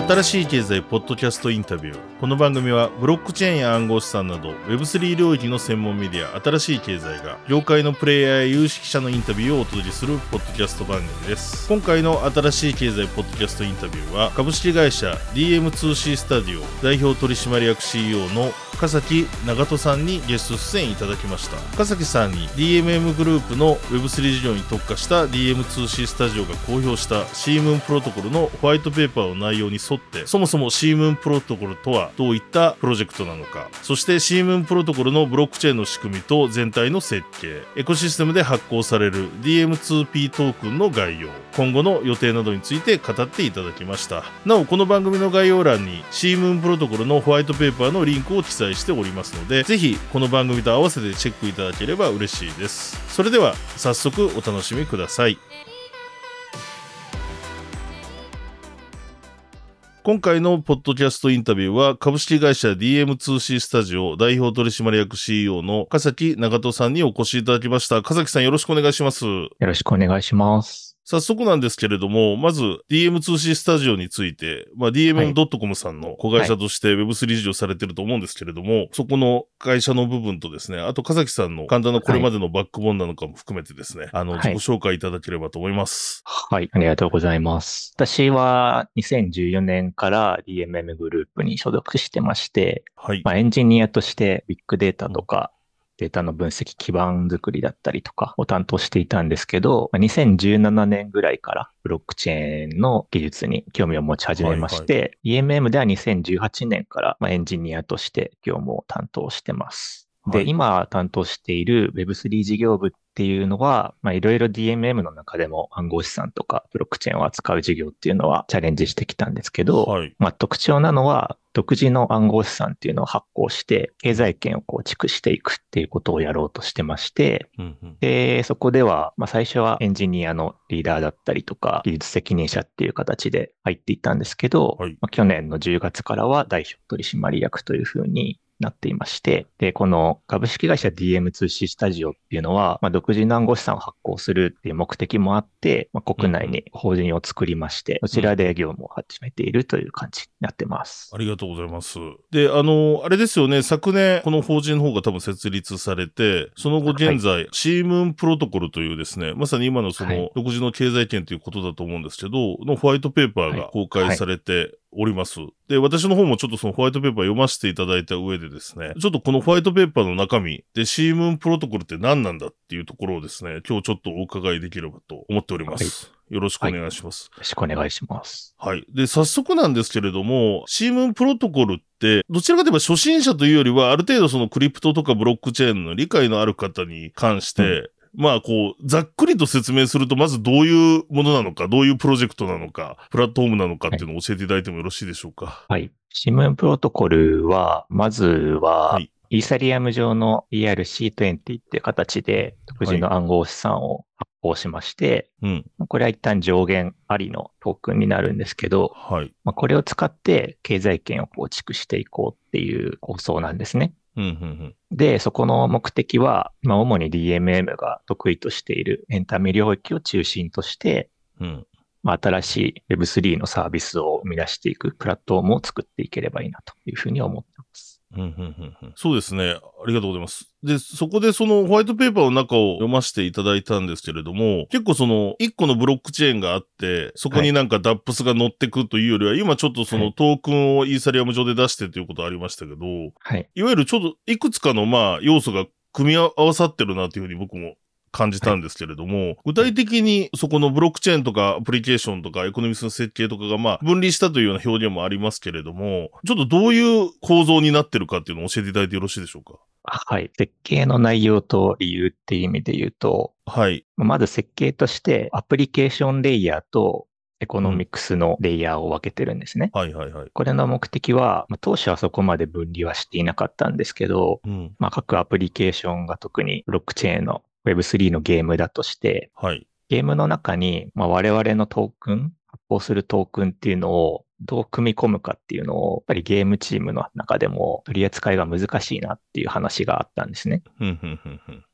新しい経済ポッドキャストインタビュー。この番組はブロックチェーンや暗号資産など Web3 領域の専門メディア新しい経済が業界のプレイヤーや有識者のインタビューをお届けするポッドキャスト番組です。今回の新しい経済ポッドキャストインタビューは株式会社 DM2C スタジオ代表取締役 CEO の笠木長人さんにゲスト出演いただきました。笠木さんに DMM グループの Web3 事業に特化した DM2C スタジオが公表したシームーンプロトコルのホワイトペーパーの内容に沿って、そもそもシームーンプロトコルとはどういったプロジェクトなのか、そしてシームーンプロトコルのブロックチェーンの仕組みと全体の設計、エコシステムで発行される DM2P トークンの概要、今後の予定などについて語っていただきました。なおこの番組の概要欄にシームーンプロトコルのホワイトペーパーのリンクを記載しておりますので、ぜひこの番組と合わせてチェックいただければ嬉しいです。それでは早速お楽しみください。今回のポッドキャストインタビューは株式会社 DM2C スタジオ代表取締役 CEO の笠木長人さんにお越しいただきました。笠木さん、よろしくお願いします。 よろしくお願いします。 早速なんですけれども、まず DM2C スタジオについて、DMM.com さんの子会社として Web3 事業されてると思うんですけれども、そこの会社の部分とですね、あと笠木さんの簡単なこれまでのバックボーンなのかも含めてですね、自己紹介いただければと思います。 はい、ありがとうございます。私は2014年から DMM グループに所属してまして、エンジニアとしてビッグデータとか、データの分析基盤作りだったりとかを担当していたんですけど、2017年ぐらいからブロックチェーンの技術に興味を持ち始めまして、DMM では2018年からエンジニアとして業務を担当してます。で、今担当している Web3 事業部っていうのは、いろいろ DMM の中でも暗号資産とかブロックチェーンを扱う事業っていうのはチャレンジしてきたんですけど、特徴なのは独自の暗号資産っていうのを発行して経済圏を構築していくっていうことをやろうとしてまして、で、そこでは、最初はエンジニアのリーダーだったりとか技術責任者っていう形で入っていったんですけど、去年の10月からは代表取締役というふうになっていまして、で、この株式会社 DM2C スタジオっていうのは、独自の暗号資産を発行するっていう目的もあって、国内に法人を作りまして、こちらで業務を始めているという感じになってます。 ありがとうございます。で、あれですよね、昨年この法人の方が多分設立されて、その後現在、シームーンプロトコルというですね、まさに今のその独自の経済圏ということだと思うんですけど、のホワイトペーパーが公開されて、おります。で、私の方もちょっとそのホワイトペーパー読ませていただいた上でですね、ちょっとこのホワイトペーパーの中身でシームーンプロトコルって何なんだっていうところをですね、今日ちょっとお伺いできればと思っております。よろしくお願いします。 よろしくお願いします。 はい。で、早速なんですけれども、シームーンプロトコルって、どちらかといえば初心者というよりは、ある程度そのクリプトとかブロックチェーンの理解のある方に関して、ざっくりと説明すると、まずどういうものなのか、どういうプロジェクトなのか、プラットフォームなのかっていうのを教えていただいてもよろしいでしょうか。 シームーンプロトコルは、まずは、イーサリアム上の ERC20 っていう形で、独自の暗号資産を発行しまして、これは一旦上限ありのトークンになるんですけど、これを使って経済圏を構築していこうっていう構想なんですね。で、そこの目的は、主に DMM が得意としているエンタメ領域を中心として、新しい Web3 のサービスを生み出していくプラットフォームを作っていければいいなというふうに思っています。 そうですね。ありがとうございます。で、そこでそのホワイトペーパーの中を読ませていただいたんですけれども、結構その一個のブロックチェーンがあって、そこになんかDAppsが乗ってくというよりは、今ちょっとそのトークンをイーサリアム上で出してということありましたけど、いわゆるちょっといくつかの要素が組み合わさってるなというふうに僕も感じたんですけれども、具体的にそこのブロックチェーンとかアプリケーションとかエコノミクスの設計とかが分離したというような表現もありますけれども、ちょっとどういう構造になってるかっていうのを教えていただいてよろしいでしょうか。 設計の内容と理由っていう意味で言うと、まず設計としてアプリケーションレイヤーとエコノミクスのレイヤーを分けてるんですね。これの目的は、当初はそこまで分離はしていなかったんですけど、各アプリケーションが特にブロックチェーンのWeb3 のゲームだとして、ゲームの中に、我々のトークン、発行するトークンっていうのをどう組み込むかっていうのを、やっぱりゲームチームの中でも取り扱いが難しいなっていう話があったんですね。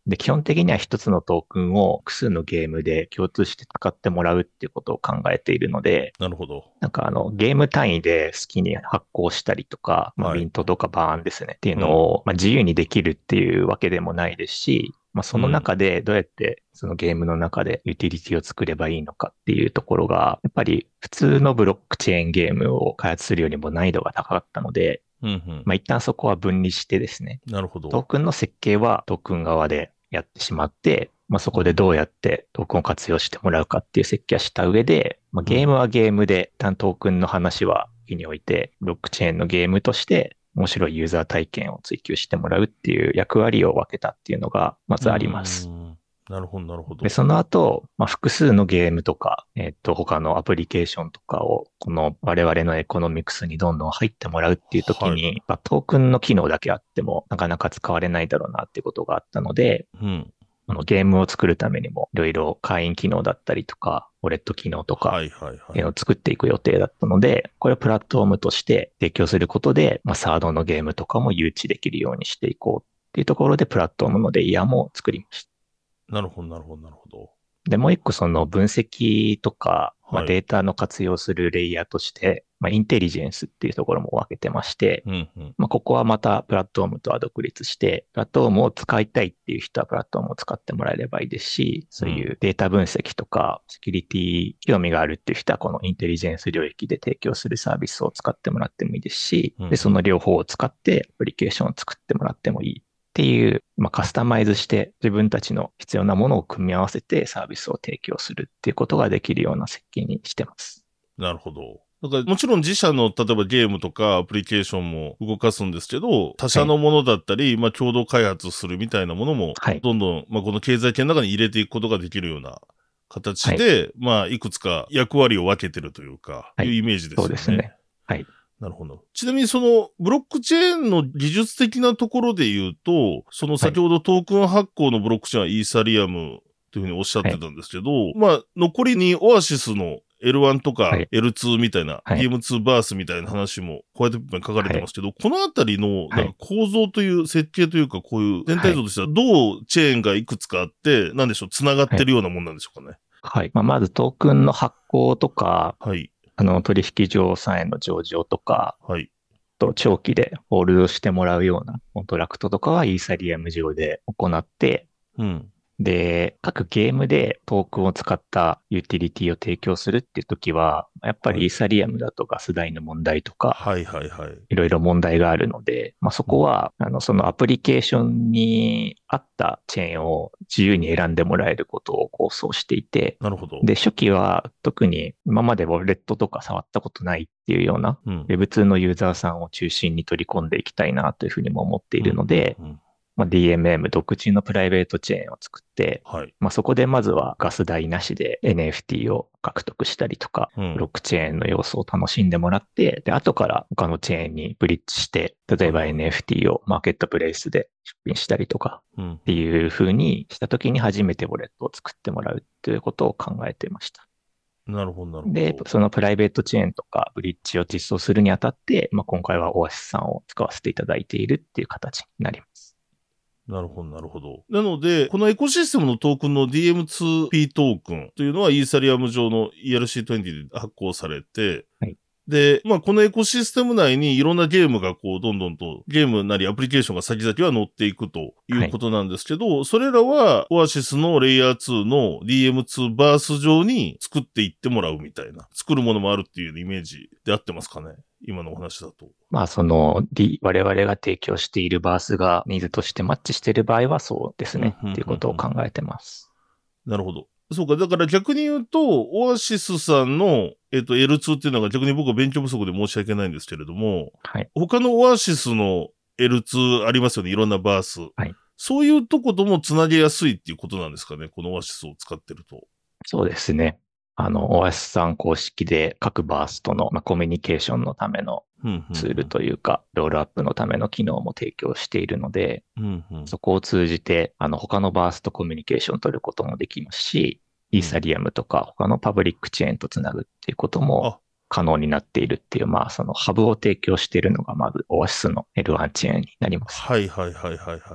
で、基本的には一つのトークンを複数のゲームで共通して使ってもらうっていうことを考えているので、 なるほど。 ゲーム単位で好きに発行したりとか、 はい。 ミントとかバーンですねっていうのを、自由にできるっていうわけでもないですし、その中でどうやってそのゲームの中でユーティリティを作ればいいのかっていうところが、やっぱり普通のブロックチェーンゲームを開発するよりも難易度が高かったので、一旦そこは分離してですね、 なるほど。 トークンの設計はトークン側でやってしまって、そこでどうやってトークンを活用してもらうかっていう設計はした上で、ゲームはゲームで、一旦トークンの話は日において、ブロックチェーンのゲームとして面白いユーザー体験を追求してもらうっていう役割を分けたっていうのがまずあります。 なるほど、なるほど。 で、その後、複数のゲームとか、他のアプリケーションとかを、この我々のエコノミクスにどんどん入ってもらうっていう時に、トークンの機能だけあっても、なかなか使われないだろうなっていうことがあったので、ゲームを作るためにも、いろいろ会員機能だったりとか、ウォレット機能とか、っていうのを作っていく予定だったので、これをプラットフォームとして提供することで、サードのゲームとかも誘致できるようにしていこうっていうところで、プラットフォームのレイヤーも作りました。 なるほど、なるほど、なるほど。 で、もう一個その分析とか、データの活用するレイヤーとして、インテリジェンスっていうところも分けてまして、ここはまたプラットフォームとは独立して、プラットフォームを使いたいっていう人はプラットフォームを使ってもらえればいいですし、そういうデータ分析とか、セキュリティ興味があるっていう人はこのインテリジェンス領域で提供するサービスを使ってもらってもいいですし、で、その両方を使ってアプリケーションを作ってもらってもいいっていう、カスタマイズして自分たちの必要なものを組み合わせてサービスを提供するっていうことができるような設計にしてます。 なるほど。だからもちろん自社の例えばゲームとかアプリケーションも動かすんですけど、他社のものだったり、共同開発するみたいなものも、どんどん、この経済圏の中に入れていくことができるような形で、いくつか役割を分けてるというか、いうイメージですよね。 そうですね。はい。 なるほど。ちなみにそのブロックチェーンの技術的なところで言うと、その先ほどトークン発行のブロックチェーンはイーサリアムというふうにおっしゃってたんですけど、残りにオアシスのL1 とか L2 みたいな、DM2 バースみたいな話もこうやって書かれてますけど、このあたりのなんか構造という設計というか、こういう全体像としてはどうチェーンがいくつかあって、なんでしょう、繋がってるようなもんなんでしょうかね。 はい。まずトークンの発行とか、取引所さんへの上場とか、と長期でホールドしてもらうようなコントラクトとかはイーサリアム上で行って、で、各ゲームでトークンを使ったユーティリティを提供するっていうときは、やっぱりイーサリアムだとガス代の問題とか、いろいろ問題があるので、そこは、そのアプリケーションに合ったチェーンを自由に選んでもらえることを構想していて、 なるほど。 で、初期は特に今までウォレットとか触ったことないっていうような、Web2 のユーザーさんを中心に取り込んでいきたいなというふうにも思っているので、DMM 独自のプライベートチェーンを作って、そこでまずはガス代なしで NFT を獲得したりとか、ブロックチェーンの要素を楽しんでもらって、で、後から他のチェーンにブリッジして、例えば NFT をマーケットプレイスで出品したりとか、っていう風にした時に初めてウォレットを作ってもらうっていうことを考えていました。 なるほど、なるほど。 で、そのプライベートチェーンとかブリッジを実装するにあたって、今回はオアシスさんを使わせていただいているっていう形になります。 なるほど、なるほど。なので、このエコシステムのトークンの DM2P トークンというのはイーサリアム上の ERC20 で発行されて、で、このエコシステム内にいろんなゲームがどんどんとゲームなりアプリケーションが先々は載っていくということなんですけど、それらはオアシスのレイヤー2の DM2 バース上に作っていってもらうみたいな、作るものもあるっていうイメージで合ってますかね？今のお話だと。 我々が提供しているバースがニーズとしてマッチしている場合はそうですね、っていうことを考えてます。 なるほど。そうか。だから逆に言うと、オアシスさんの、L2 っていうのが逆に僕は勉強不足で申し訳ないんですけれども、他のオアシスの L2 ありますよね。いろんなバース。そういうとこともつなげやすいっていうことなんですかね。このオアシスを使ってると。 そうですね。オアシスさん公式で各バースとの、コミュニケーションのためのツールというか、ロールアップのための機能も提供しているので、そこを通じて、他のバースとコミュニケーションを取ることもできますし、イーサリアムとか他のパブリックチェーンとつなぐっていうことも可能になっているっていう、そのハブを提供しているのがまずオアシスの L1 チェーンになります。 はい。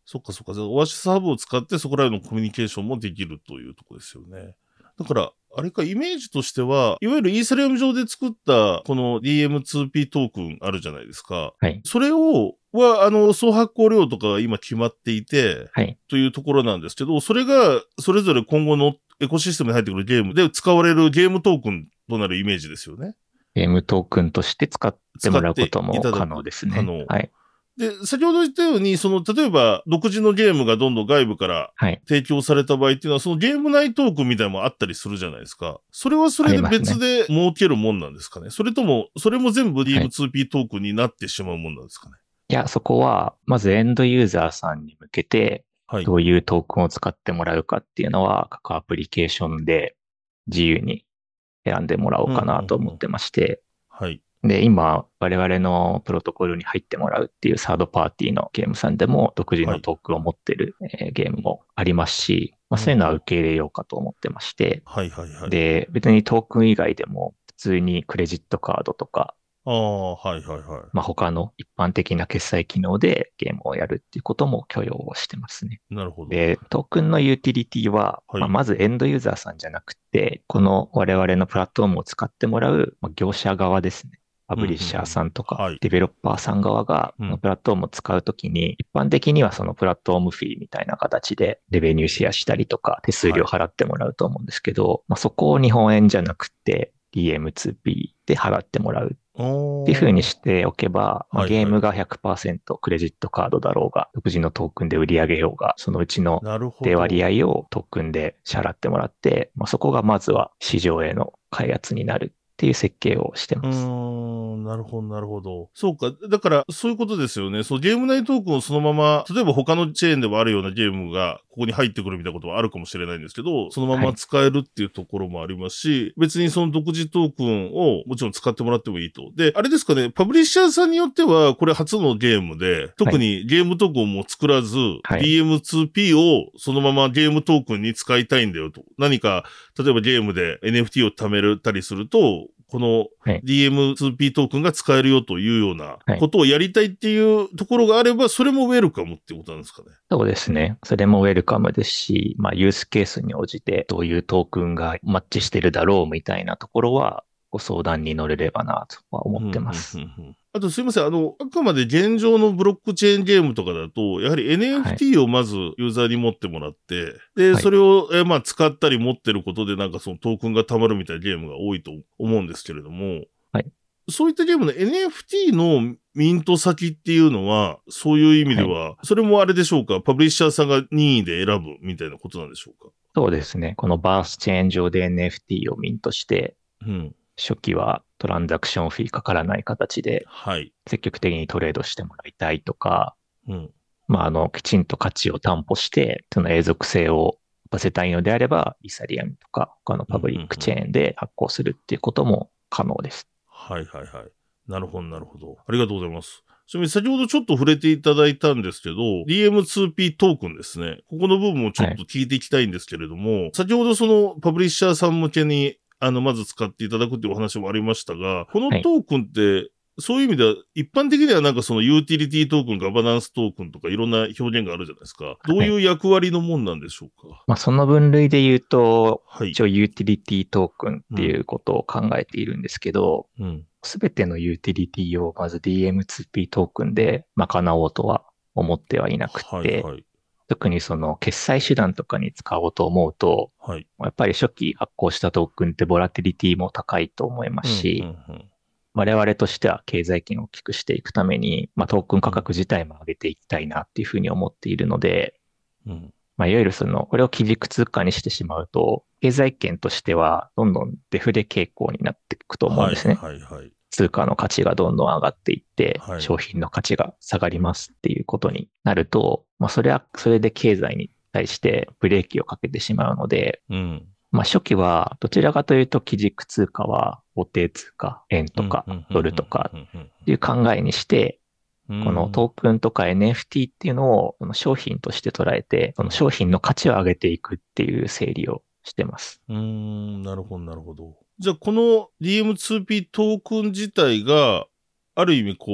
そっかそっか。オアシスハブを使ってそこらへんのコミュニケーションもできるというところですよね。だから、あれか、イメージとしては、いわゆるイーサリアム上で作ったこの DM2P トークンあるじゃないですか。 はい。 それ総発行量とかが今決まっていて、 はい。 というところなんですけど、それがそれぞれ今後のエコシステムに入ってくるゲームで使われるゲームトークンとなるイメージですよね。 ゲームトークンとして使ってもらうことも使っていただく可能ですね。 可能。 はい。 で、先ほど言ったように、例えば、独自のゲームがどんどん外部からはい。 提供された場合っていうのは、そのゲーム内トークンみたいなのもあったりするじゃないですか。それはそれで別で設けるもんなんですかね。それとも、それも全部 DM2P トークンになってしまうもんなんですかね。 いや、そこは、まずエンドユーザーさんに向けて、 はい。 どういうトークンを使ってもらうかっていうのは、各アプリケーションで自由に選んでもらおうかなと思ってまして、 はい。 で、今、我々のプロトコルに入ってもらうっていうサードパーティーのゲームさんでも独自のトークンを持ってる、ゲームもありますし、そういうのは受け入れようかと思ってまして、 はいはいはい。 で、別にトークン以外でも普通にクレジットカードとか、 はいはいはい。 他の一般的な決済機能でゲームをやるっていうことも許容をしてますね。 なるほど。 で、トークンのユーティリティは、 はい。 まずエンドユーザーさんじゃなくて、この我々のプラットフォームを使ってもらう、業者側ですね。パブリッシャーさんとか、 はい。 デベロッパーさん側が、このプラットフォームを使うときに、一般的にはそのプラットフォームフィーみたいな形でレベニューシェアしたりとか、手数料払ってもらうと思うんですけど、そこを日本円じゃなくて、DM2P で払ってもらうっていう風にしておけば、ゲームが 100% クレジットカードだろうが、独自のトークンで売り上げようが、そのうちの手割合をトークンで支払ってもらって、そこがまずは市場への開発になるっていう設計をしてます。 なるほど、なるほど。そうか。だから、そういうことですよね。ゲーム内トークンをそのまま、例えば他のチェーンでもあるようなゲームが、ここに入ってくるみたいなことはあるかもしれないんですけど、そのまま使えるっていうところもありますし、別にその独自トークンをもちろん使ってもらってもいいと。で、あれですかね、パブリッシャーさんによっては、これ初のゲームで、特にゲームトークンも作らず、DM2P をそのままゲームトークンに使いたいんだよと。何か、例えばゲームで NFT を貯めたりすると、この DM2P トークンが使えるよというようなことをやりたいっていうところがあれば、それもウェルカムってことなんですかね。 そうですね。それもウェルカムですし、ユースケースに応じてどういうトークンがマッチしてるだろうみたいなところは、ご相談に乗れればなとは思ってます。 あとすいません、あくまで現状のブロックチェーンゲームとかだと、やはり NFT をまずユーザーに持ってもらって、で、それを、使ったり持ってることでなんかそのトークンが貯まるみたいなゲームが多いと思うんですけれども、そういったゲームの NFT のミント先っていうのは、そういう意味では、それもあれでしょうか、パブリッシャーさんが任意で選ぶみたいなことなんでしょうか。 そうですね。このバースチェーン上で NFT をミントして、初期はトランザクションフィーかからない形で、積極的にトレードしてもらいたいとか、きちんと価値を担保して、その永続性を持たせたいのであれば、イーサリアムとか他のパブリックチェーンで発行するっていうことも可能です。 はいはいはい。なるほどなるほど。ありがとうございます。ちなみに先ほどちょっと触れていただいたんですけど、DM2P トークンですね。ここの部分をちょっと聞いていきたいんですけれども、先ほどそのパブリッシャーさん向けにまず使っていただくっていうお話もありましたが、このトークンって、そういう意味では、一般的にはなんかそのユーティリティトークン、ガバナンストークンとかいろんな表現があるじゃないですか。どういう役割のもんなんでしょうか。 その分類で言うと、一応ユーティリティトークンっていうことを考えているんですけど、すべてのユーティリティをまず DM2P トークンで賄おうとは思ってはいなくて、特にその決済手段とかに使おうと思うと、やっぱり初期発行したトークンってボラティリティも高いと思いますし、我々としては経済圏を大きくしていくために、トークン価格自体も上げていきたいなっていうふうに思っているので、いわゆるこれを基軸通貨にしてしまうと、経済圏としてはどんどんデフレ傾向になっていくと思うんですね。通貨の価値がどんどん上がっていって、商品の価値が下がりますっていうことになると、それで経済に対してブレーキをかけてしまうので、初期はどちらかというと基軸通貨は法定通貨、円とかドルとかっていう考えにして、このトークンとか NFT っていうのを商品として捉えて、その商品の価値を上げていくっていう整理をしてます。 なるほど、なるほど。じゃあこの DM2P トークン自体が、ある意味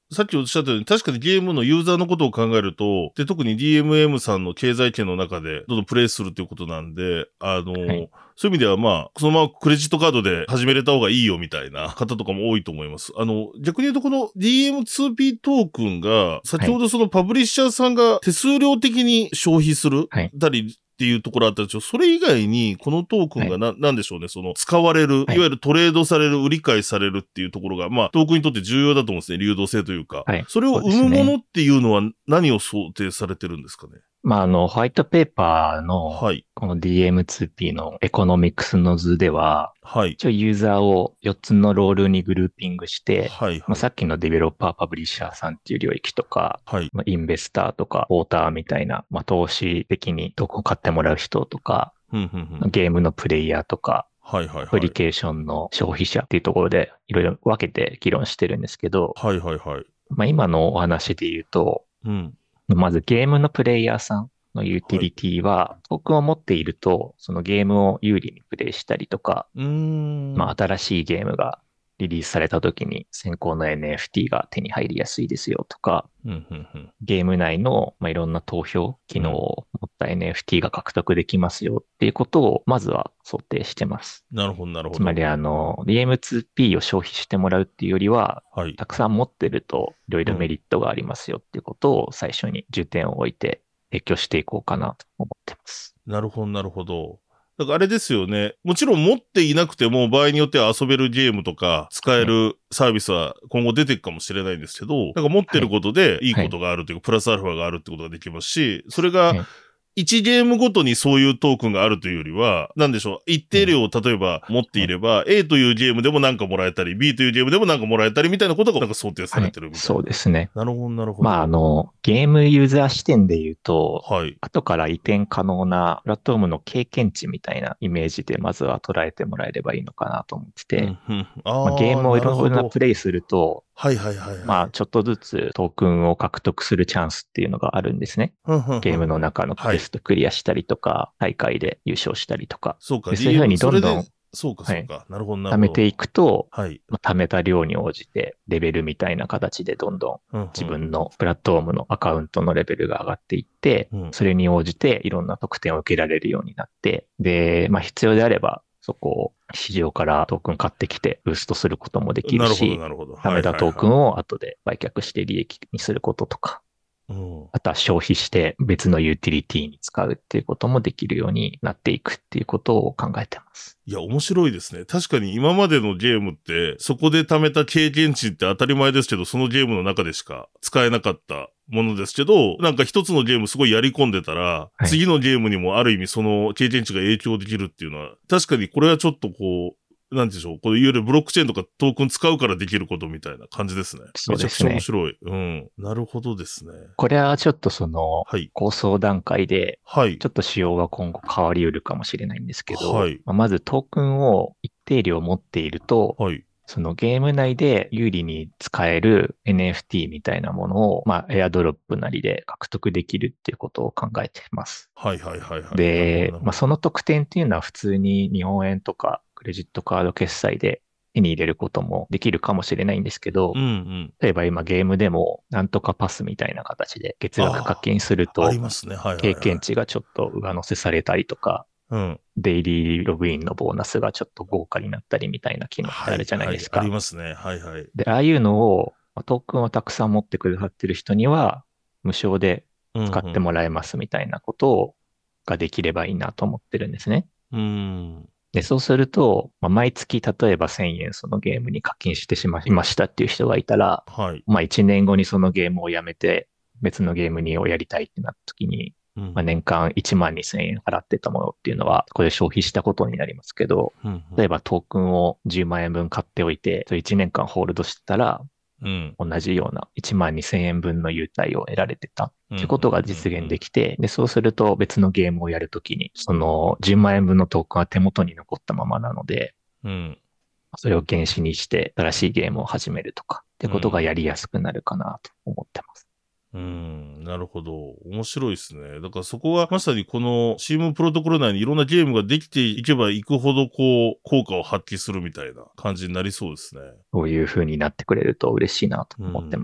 さっきおっしゃったように、確かにゲームのユーザーのことを考えると、で、特に DMM さんの経済圏の中でどんどんプレイするっていうことなんで、はい、そういう意味ではそのままクレジットカードで始めれた方がいいよみたいな方とかも多いと思います。逆に言うとこの DM2P トークンが、先ほどそのパブリッシャーさんが手数料的に消費する、たり、っていうところあったんですけど、それ以外にこのトークンがなんでしょうね、その使われる、いわゆるトレードされる、売り買いされるっていうところが、トークンにとって重要だと思うんですね、流動性というか。それを生むものっていうのは何を想定されてるんですかね。 ホワイトペーパーの、この DM2P のエコノミクスの図では、一応ユーザーを4つのロールにグルーピングして、さっきのデベロッパー、パブリッシャーさんっていう領域とか、インベスターとか、ポーターみたいな、投資的にどこ買ってもらう人とか、ゲームのプレイヤーとか、アプリケーションの消費者っていうところでいろいろ分けて議論してるんですけど、今のお話で言うと、まずゲームのプレイヤーさんのユーティリティは、トークンを持っていると、そのゲームを有利にプレイしたりとか、新しいゲームがリリースされた時に先行の NFT が手に入りやすいですよとか、ゲーム内のいろんな投票機能を持った NFT が獲得できますよっていうことをまずは想定してます。 なるほど、なるほど。 つまりDM2P を消費してもらうっていうよりは、たくさん持ってるといろいろメリットがありますよっていうことを最初に重点を置いて提供していこうかなと思ってます。 なるほど、なるほど。だからあれですよね。もちろん持っていなくても場合によっては遊べるゲームとか使えるサービスは今後出ていくかもしれないんですけど、持ってることでいいことがあるというか、プラスアルファがあるってことができますし、それが1ゲームごとにそういうトークンがあるというよりは、なんでしょう、一定量を例えば持っていれば、A というゲームでもなんかもらえたり、B というゲームでもなんかもらえたりみたいなことが想定されてるみたいな。 そうですね。 なるほど、なるほど。 ゲームユーザー視点で言うと、後から移転可能なプラットフォームの経験値みたいなイメージでまずは捉えてもらえればいいのかなと思ってて、ゲームをいろんなプレイすると、ちょっとずつトークンを獲得するチャンスっていうのがあるんですね。ゲームの中のクエストクリアしたりとか、大会で優勝したりとか。 そうか、 そういうふうにどんどん、 そうか。なるほど、なるほど。 貯めていくと、貯めた量に応じて、レベルみたいな形でどんどん自分のプラットフォームのアカウントのレベルが上がっていって、それに応じていろんな特典を受けられるようになって、で、必要であれば、そこを市場からトークン買ってきてブーストすることもできるし、貯めたトークンを後で売却して利益にすることとか、あとは消費して別のユーティリティに使うっていうこともできるようになっていくっていうことを考えてます。 いや、面白いですね。確かに今までのゲームって、そこで貯めた経験値って当たり前ですけど、そのゲームの中でしか使えなかったものですけど、なんか一つのゲームすごいやり込んでたら、次のゲームにもある意味その経験値が影響できるっていうのは、確かにこれはちょっとなんでしょう。これいわゆるブロックチェーンとかトークン使うからできることみたいな感じですね。 そうですね。 めちゃくちゃ面白い。なるほどですね。 これはちょっと構想段階で、ちょっと仕様が今後変わり得るかもしれないんですけど、まずトークンを一定量持っていると、そのゲーム内で有利に使える NFT みたいなものを、エアドロップなりで獲得できるっていうことを考えています。で、その特典っていうのは普通に日本円とかクレジットカード決済で手に入れることもできるかもしれないんですけど、例えば今ゲームでもなんとかパスみたいな形で月額課金すると、経験値がちょっと上乗せされたりとか、デイリーログインのボーナスがちょっと豪華になったりみたいな機能ってあるじゃないですか。 ありますね。 で、ああいうのをトークンをたくさん持ってくださってる人には無償で使ってもらえますみたいなことができればいいなと思ってるんですね。で、そうすると、毎月例えば1000円そのゲームに課金してしまいましたっていう人がいたら、1年後にそのゲームをやめて別のゲームをやりたいってなった時に、年間1万2000円払ってたものっていうのは、これ消費したことになりますけど、例えばトークンを10万円分買っておいて、1年間ホールドしてたら、同じような1万2000円分の優待を得られてたっていうことが実現できて、で、そうすると別のゲームをやるときに、その10万円分のトークンは手元に残ったままなので、それを原資にして新しいゲームを始めるとかってことがやりやすくなるかなと思ってます。 なるほど。面白いですね。だからそこはまさにこの CM プロトコル内にいろんなゲームができていけばいくほど効果を発揮するみたいな感じになりそうですね。 そういう風になってくれると嬉しいなと思ってます。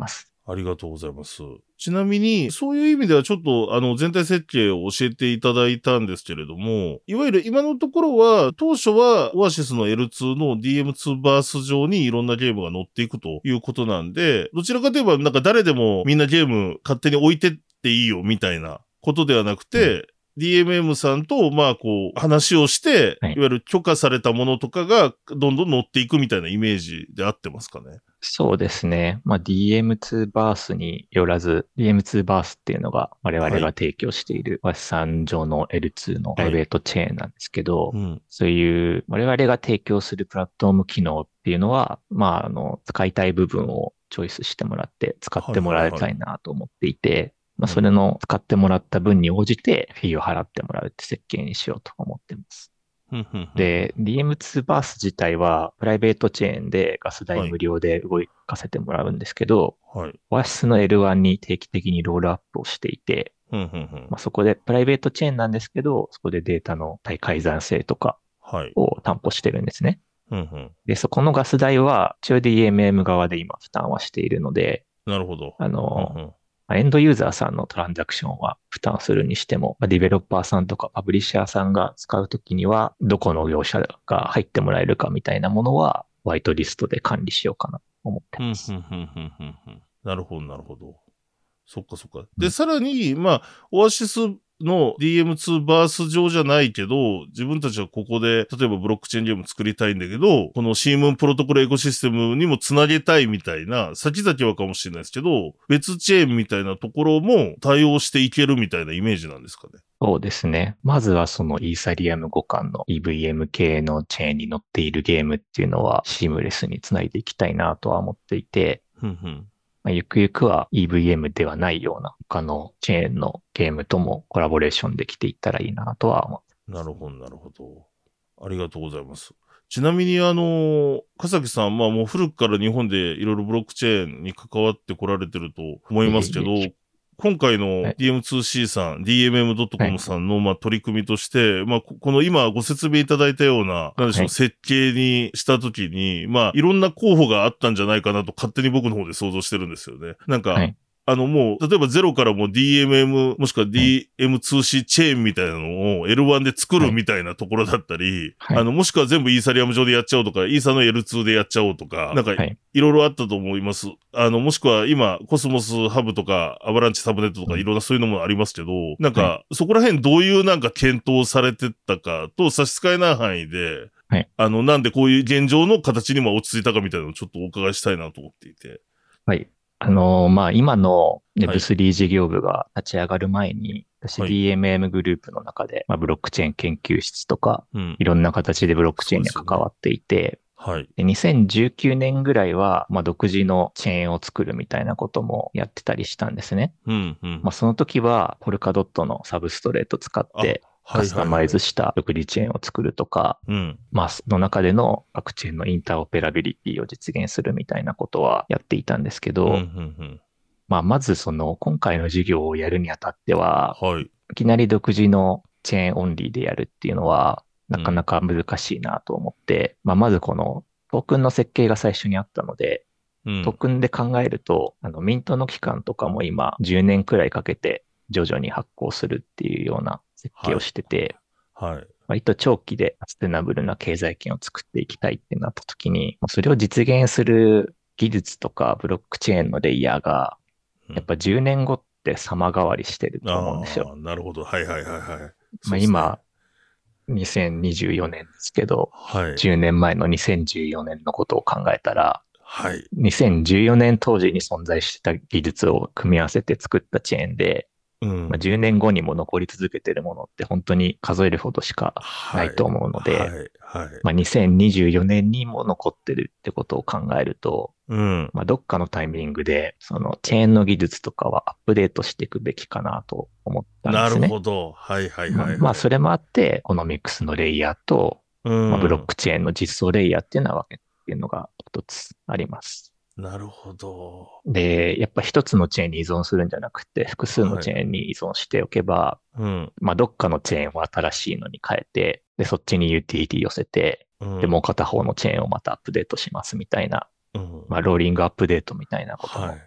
ありがとうございます。ちなみに、そういう意味ではちょっと、全体設計を教えていただいたんですけれども、いわゆる今のところは、当初はオアシスの L2 の DM2 バース上にいろんなゲームが載っていくということなんで、どちらかといえばなんか誰でもみんなゲーム勝手に置いてっていいよみたいなことではなくて、DMM さんと、話をして、いわゆる許可されたものとかがどんどん載っていくみたいなイメージで合ってますかね。 そうですね。DM2 バースによらず、DM2 バースっていうのが我々が提供しているワッサン上の L2 のプライベートチェーンなんですけど、そういう我々が提供するプラットフォーム機能っていうのは、使いたい部分をチョイスしてもらって使ってもらいたいなと思っていて、それの使ってもらった分に応じてフィーを払ってもらうって設計にしようと思ってます。で、DM2 バース自体はプライベートチェーンでガス代無料で動かせてもらうんですけど、オアシスの L1 に定期的にロールアップをしていて、そこでプライベートチェーンなんですけど、そこでデータの対改ざん性とかを担保してるんですね。で、そこのガス代は一応 DMM 側で今負担はしているので、 なるほど。 エンドユーザーさんのトランザクションは負担するにしても、ディベロッパーさんとかパブリッシャーさんが使うときには、どこの業者が入ってもらえるかみたいなものは、ホワイトリストで管理しようかなと思ってます。 なるほど、なるほど。そっかそっか。で、さらに、オアシスの DM2 バース上じゃないけど、自分たちはここで、例えばブロックチェーンゲーム作りたいんだけど、このシームンプロトコルエコシステムにもつなげたいみたいな、先々はかもしれないですけど、別チェーンみたいなところも対応していけるみたいなイメージなんですかね。 そうですね。まずはそのイーサリアム互換の EVM 系のチェーンに乗っているゲームっていうのはシームレスにつないでいきたいなとは思っていて、ゆくゆくは EVM ではないような他のチェーンのゲームともコラボレーションできていったらいいなとは思ってます。 なるほど、なるほど。ありがとうございます。ちなみに笠木さん、もう古くから日本でいろいろブロックチェーンに関わってこられてると思いますけど、今回の DM2C さん、DMM.com さんの取り組みとして、この今ご説明いただいたような、設計にしたときに、いろんな候補があったんじゃないかなと勝手に僕の方で想像してるんですよね。もう、例えばゼロからも DMM もしくは DM2C チェーンみたいなのを L1 で作るみたいなところだったり、もしくは全部イーサリアム上でやっちゃおうとか、イーサの L2 でやっちゃおうとか、いろいろあったと思います。もしくは今、コスモスハブとか、アバランチサブネットとかいろんなそういうのもありますけど、そこら辺どういう検討されてたかと差し支えない範囲で、なんでこういう現状の形にも落ち着いたかみたいなのをちょっとお伺いしたいなと思っていて。 今の Web3 事業部が立ち上がる前に、私 DMM グループの中で、ブロックチェーン研究室とか、いろんな形でブロックチェーンに関わっていて、2019年ぐらいは、独自のチェーンを作るみたいなこともやってたりしたんですね。その時は、ポルカドットのサブストレート使って、カスタマイズした独自チェーンを作るとか、その中での各チェーンのインターオペラビリティを実現するみたいなことはやっていたんですけど、まず今回の事業をやるにあたっては、いきなり独自のチェーンオンリーでやるっていうのは、なかなか難しいなと思って、まずこのトークンの設計が最初にあったので、トークンで考えると、ミントの期間とかも今10年くらいかけて徐々に発行するっていうような設計をしてて、割と長期でサステナブルな経済圏を作っていきたいってなった時に、それを実現する技術とかブロックチェーンのレイヤーが、やっぱ10年後って様変わりしてると思うんですよ。 なるほど。 今、2024年ですけど、10年前の2014年のことを考えたら、2014年当時に存在してた技術を組み合わせて作ったチェーンで、10年後にも残り続けてるものって本当に数えるほどしかないと思うので、2024年にも残ってるってことを考えると、どっかのタイミングで、そのチェーンの技術とかはアップデートしていくべきかなと思ったんですね。 なるほど。 それもあって、コノミクスのレイヤーと、ブロックチェーンの実装レイヤーっていうのは分けっていうのが一つあります。 なるほど。 で、やっぱ一つのチェーンに依存するんじゃなくて、複数のチェーンに依存しておけば、どっかのチェーンを新しいのに変えて、で、そっちにユーティリティ寄せて、で、もう片方のチェーンをまたアップデートしますみたいな、ローリングアップデートみたいなこともで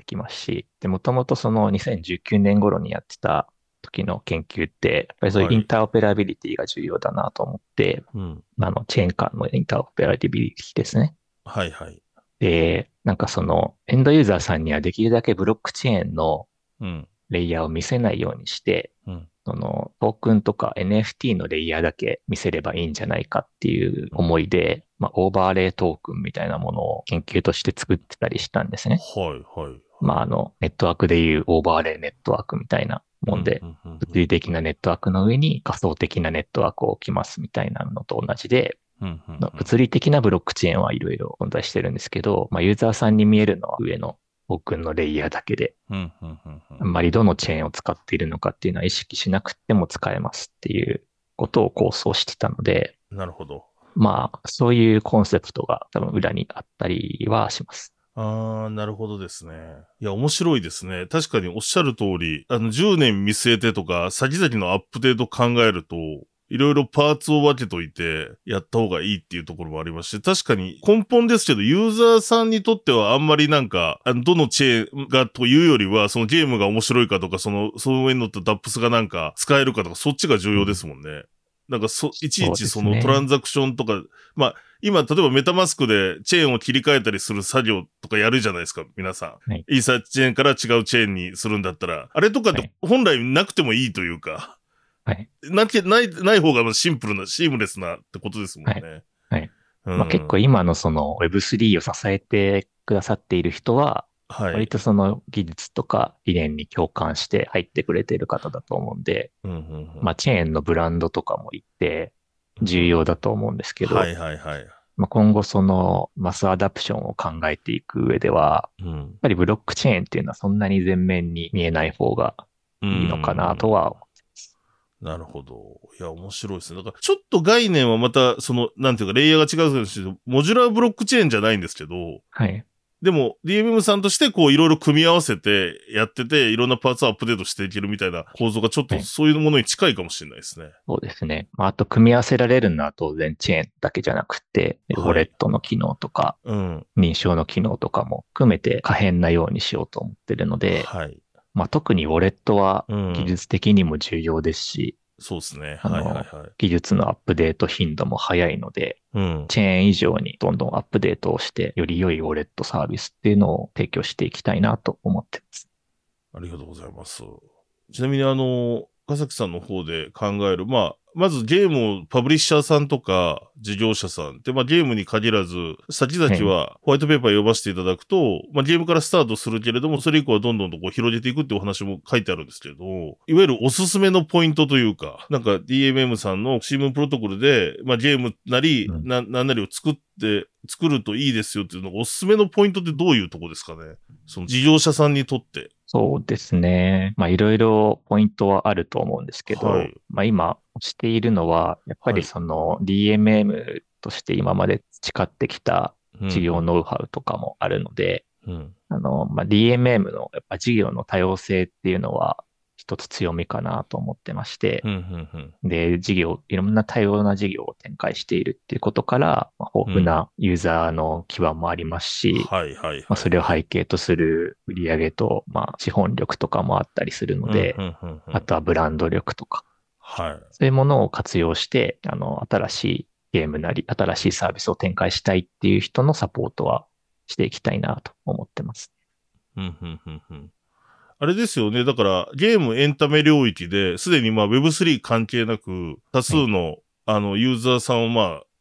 ってきますし、で、もともとその2019年頃にやってた時の研究って、やっぱりそういうインターオペラビリティが重要だなと思って、 うん。 チェーン間のインターオペラビリティですね。 はいはい。 で、なんかその、エンドユーザーさんにはできるだけブロックチェーンのうん。 レイヤーを見せないようにして、 うん。 そのトークンとか NFT のレイヤーだけ見せればいいんじゃないかっていう思いで、オーバーレイトークンみたいなものを研究として作ってたりしたんですね。 はいはいはい。 ネットワークでいうオーバーレイネットワークみたいなうん。 もんで、 うん。うん。 物理的なネットワークの上に仮想的なネットワークを置きますみたいなのと同じで、 うん。うん。 物理的なブロックチェーンはいろいろ存在してるんですけど、ユーザーさんに見えるのは上のトークンのレイヤーだけで、 うん。うん。うん。 あんまりどのチェーンを使っているのかっていうのは意識しなくても使えますっていうことを構想してたので、 なるほど。 そういうコンセプトが多分裏にあったりはします。 ああ、なるほどですね。いや、面白いですね。確かにおっしゃる通り、10年見据えてとか、先々のアップデート考えると、いろいろパーツを分けといて、やった方がいいっていうところもありまして、確かに根本ですけど、ユーザーさんにとってはあんまりなんか、どのチェーンがというよりは、そのゲームが面白いかとか、その上に乗ったダップスがなんか使えるかとか、そっちが重要ですもんね。なんかいちいそうでちそすね。 のトランザクションとか、今、例えばメタマスクでチェーンを切り替えたりする作業とかやるじゃないですか、皆さはい。 ん。イーサチェーンから違うチェーンにするんだったら、あれとかってはい。 本来なくてもいいというか、 はい。 ない方がシンプルな、シームレスなってことですもはい。 んね。 はい。 う結構ん。 今のその Web3 を支えてくださっている人は、割はい。 とその技術とか理念に共感して入ってくれている方だと思うんで、 うん、うん、 チェーンのブランドとかも一定重うん。うん。 要だと思うんですけど、 はいはいはい。 今後そのマスアダプションを考えていく上では、 うん。 やっぱりブロックチェーンっていうのはそんなに前面に見えない方がういいのかなとん。 は思ってます。 なるほど。いや、面白いですね。だから、ちょっと概念はまた、なんていうか、レイヤーが違うんですけど、モジュラーブロックチェーンじゃないんですけど、 はい。 でも、DMM さんとしてこういろいろ組み合わせてやってて、いろんなパーツをアップデートしていけるみたいな構造がちょっとはい。 そういうものに近いかもしれないですね。 そうですね。あと組み合わせられるのは当然チェーンだけじゃなくて、ウォはい。 レットの機能とか、 うん。 認証の機能とかも含めて可変なようにしようと思ってるので、 はい。 特にウォレットは技うん。 術的にも重要ですし、 そうですね。はいはいはい。 技術のアップデート頻度も早いので、 うん。 チェーン以上にどんどんアップデートをして、より良いウォレットサービスっていうのを提供していきたいなと思ってます。 ありがとうございます。ちなみに岡崎さんの方で考える、まずゲームをパブリッシャーさんとか事業者さんで、ゲームに限らず、先はい。 々はホワイトペーパー呼ばせていただくと、ゲームからスタートするけれども、それ以降はどんどんとこう広げていくっていうお話も書いてあるんですけれど、いわゆるおすすめのポイントというか、なんか DMM さんのシームプロトコルで、ゲームなり、 うん。 なんなりを作るといいですよっていうのがおすすめのポイントってどういうとこですかね？その事業者さんにとって。 そうですね。いろいろポイントはあると思うんですけど、 はい。 今しているのは、やっぱりはい。 その DMM として今まで培ってきたうん、 事業ノウハウとかもあるので、 うん、うん。 DMM のやっぱ事業の多様性っていうのは一つ強みかなと思ってまして、 うん、うん、うん。 で、いろんな多様な事業を展開しているっていうことから、豊富うん。 なユーザーの基盤もありますし、 はい、はい、はい、 それをはい。 背景とする売上と、資本力とかもあったりするのうん、 で、 うん、うん、うあん。 とはブランド力とか、 はい。 そういうものを活用して、新しいゲームなり、新しいサービスを展開したいっていう人のサポートはしていきたいなと思ってます。 うん、うん、うん、うん。あれですよね。だから、ゲームエンタメ領域で、すでにWeb3 関係なく、多はい。 数の、ユーザーさんを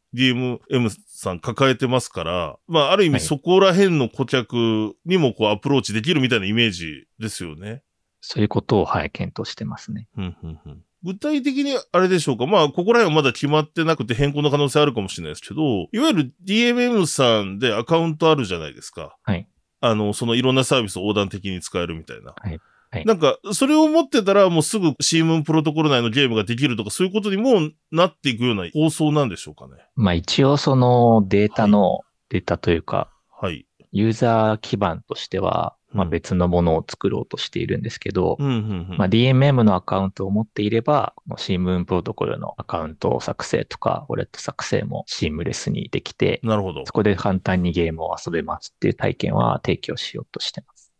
DMM さん抱えてますから、ある意はい。 味そこら辺の顧客にもこうアプローチできるみたいなイメージですよね。 そういうことを、はい、検討してますね。 うん、うん、うん。具体的にあれでしょうか。ここら辺はまだ決まってなくて変更の可能性あるかもしれないですけど、いわゆる DMM さんでアカウントあるじゃないですか。 はい。 そのいろんなサービスを横断的に使えるみたいな。 はい。はい。 なんか、それを持ってたらもうすぐシームンプロトコル内のゲームができるとかそういうことにもなっていくような構想なんでしょうかね。 一応そのはい。 データというか、 はい。 ユーザー基盤としては、 うん。 別のものを作ろうとしているんですけど、 うん、うん、うん。 DMM のアカウントを持っていれば、このシームーンプロトコルのアカウント作成とか、ウォレット作成もシームレスにできて、 なるほど。 そこで簡単にゲームを遊べますっていう体験は提供しようとしてます。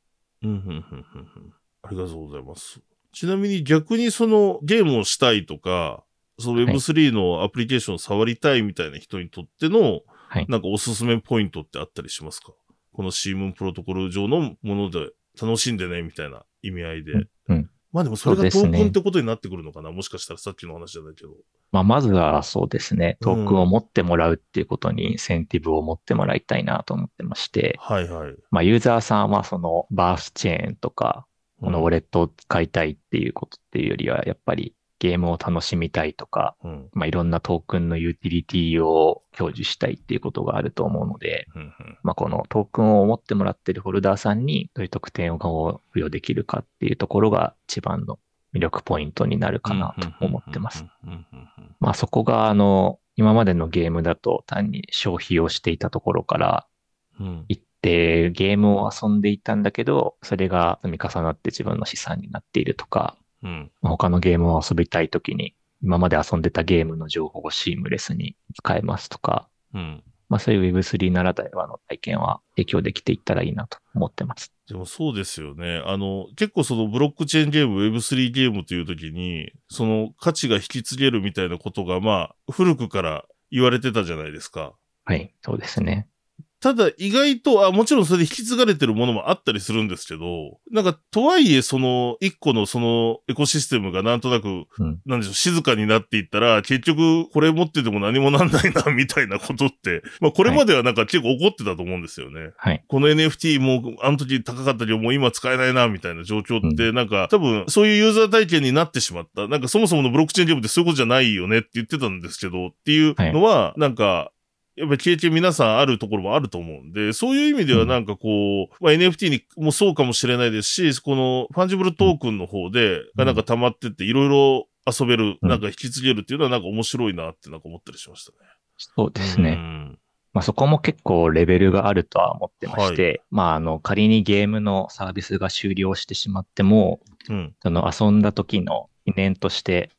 うん、うん、うん、うん。ありがとうございます。ちなみに逆にそのゲームをしたいとか、そのはい。 Web3 のアプリケーションを触りたいみたいな人にとっての、 はい。 なんかおすすめポイントってあったりしますか？このシームンプロトコル上のもので楽しんでね、みたいな意味合いで。 うん。うん。 まあでもそそうれがトークンっですね。 てことになってくるのかな、もしかしたらさっきの話じゃないけど。 まあ、まずはそうですね。 うトークンをん。 持ってもらうっていうことにインセンティブを持ってもらいたいなと思ってまして、 はいはい。 まあ、ユーザーさんはそのバースチェーンとか、このウォうん。 レットを使いたいっていうことっていうよりは、やっぱりゲームを楽しみたいとか、 うん。 まあ、いろんなトークンのユーティリティを享受したいっていうことがあると思うので、 うん。 まあ、このトークンを持ってもらっているホルダーさんにどういう特典を付与できるかっていうところが一番の魅力ポイントになるうん。うん。 かなと思ってます。 うん。 まあそこが今までのゲームだと単に消費をしていたところからうん。 行ってゲームを遊んでいたんだけど、それが積み重なって自分の資産になっているとか、 うん。 他のゲームを遊びたいときに今まで遊んでたゲームの情報をシームレスに使えますとか、 うん。 まあそういう Web3 ならではの体験は提供できていったらいいなと思ってます。 でもそうですよね。結構そのブロックチェーンゲーム、Web3 ゲームという時に、その価値が引き継げるみたいなことが、まあ、古くから言われてたじゃないですか。 はい、そうですね。 ただ意外と、もちろんそれで引き継がれてるものもあったりするんですけど、なんか、とはいえその、一個のそのエコシステムがなんとなく、 うん。 なんでしょう、静かになっていったら、結局、これ持ってても何もなんないな、みたいなことって、まあ、これはい、 まではなんか結構起こってたと思うんですよね。 はい。 この NFT もあの時高かったけどもう今使えないなみたいな状況うん。 ってなんか多分そういうユーザー体験になってしまった。なんかそもそものブロックチェーンゲームってそういうことじゃないよねって言ってたんですけどっていうはい。 のはなんかやっぱり経験皆さんあるところもあると思うんで、そういう意味でうん。 はなんかこう、まあ、NFT にもそうかもしれないですし、このファンジブルトうん。 ークンの方で、 うん。 がなんか溜まってっていろいろ遊べる、 うん。 なんか引き継げるっていうのはなんか面白いなってなんか思ったりしましたね。 そううーですね。 ん。 まあそこも結構レベルがあるとは思ってましはい。 て、まあ仮にゲームのサービスが終了してしまっても、 うん。 その遊んだ時の記念として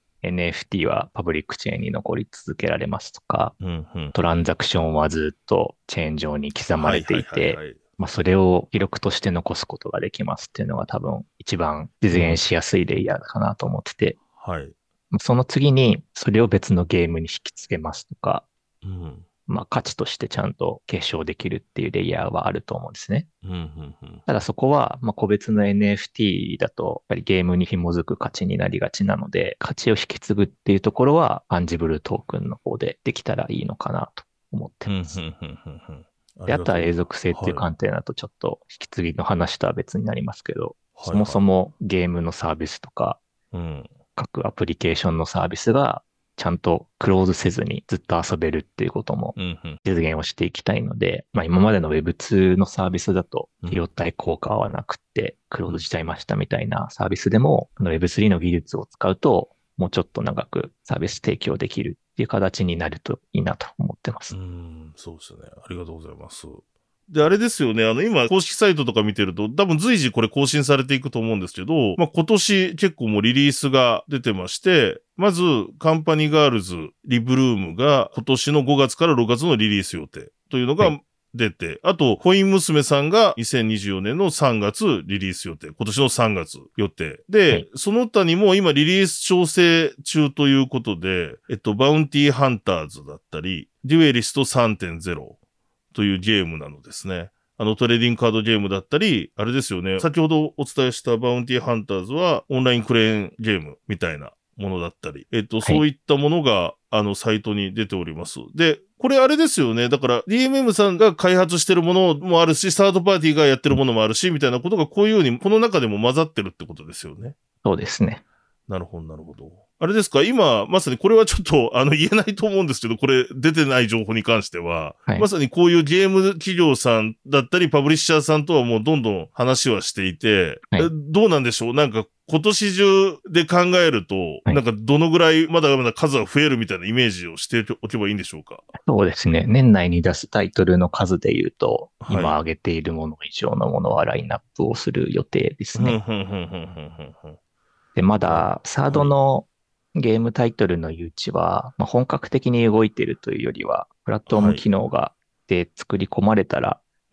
NFT はパブリックチェーンに残り続けられますとか、 うん。うん。 トランザクションはずっとチェーン上に刻まれてはいはいいて、 はいはい。 まあそれを記録として残すことができますっていうのが多分一番実現うん。 しやすいレイヤーかなと思ってて、 はい。 その次にそれを別のゲームに引き継げますとか、 うん。 まあ価値としてちゃんと継承できるっていうレイヤーはあると思うんですね。 うん。うん。うん。 ただそこは、まあ、個別の NFT だと、やっぱりゲームに紐づく価値になりがちなので、価値を引き継ぐっていうところは、ファンジブルトークンの方でできたらいいのかなと思ってうん。うん。 ます。 うん。うん。あで、 りあとは永がとうございます。 続性っていうはい。 観点だとちょっと引き継ぎの話とは別になりますけど、そもそはいはもゲームのサービスとか、 い。うん。 各アプリケーションのサービスがちゃんとクローズせずにずっと遊べるっていうこともうん。うん。 実現をしていきたいので、まあ今までの Web2 のサービスだとうん。 費用対効果はなくってクローうん。 ズしちゃいましたみたいなサービスでも、Web3 の技術を使うともうちょっと長くサービス提供できるっていう形になるといいなと思ってまうす。 ん。そうですね。ありがとうございます。で、あれですよね。今、公式サイトとか見てると、多分随時これ更新されていくと思うんですけど、まあ、今年結構もうリリースが出てまして、まず、カンパニーガールズ、リブルームが今年の5月から6月のリリース予定というのがはい。 出て、あと、コイン娘さんが2024年の3月リリース予定。今年の3月予定。で、 はい。 その他にも今リリース調整中ということで、バウンティーハンターズだったり、デュエリスト3.0というゲームなのですね。トレーディングカードゲームだったり、あれですよね。先ほどお伝えしたバウンティーハンターズはオンラインクレーンゲームみたいなものだったり、 はい。 そういったものが、サイトに出ております。で、これあれですよね。だから、DMM さんが開発してるものもあるし、サードパーティーがやってるものもあるし、みたいなことがこういうように、この中でも混ざってるってことですよね。 そうですね。 なるほど、なるほど。あれですか今、まさにこれはちょっと、言えないと思うんですけど、これ出てない情報に関しては、 はい。 まさにこういうゲーム企業さんだったり、パブリッシャーさんとはもうどんどん話はしていて、 はい。 どうなんでしょうなんか今年中で考えると、 はい。 なんかどのぐらいまだまだ数が増えるみたいなイメージをしておけばいいんでしょうか？ そうですね。年内に出すタイトルの数で言うと、 はい。 今挙げているもの以上のものはラインナップをする予定ですね。 ふんふんふんふんふんふんふん。 で、まだ、サーはい。 ドのゲームタイトルの誘致は、本格的に動いているというよりは、プラットフォームはい。 機能がで作り込まれたら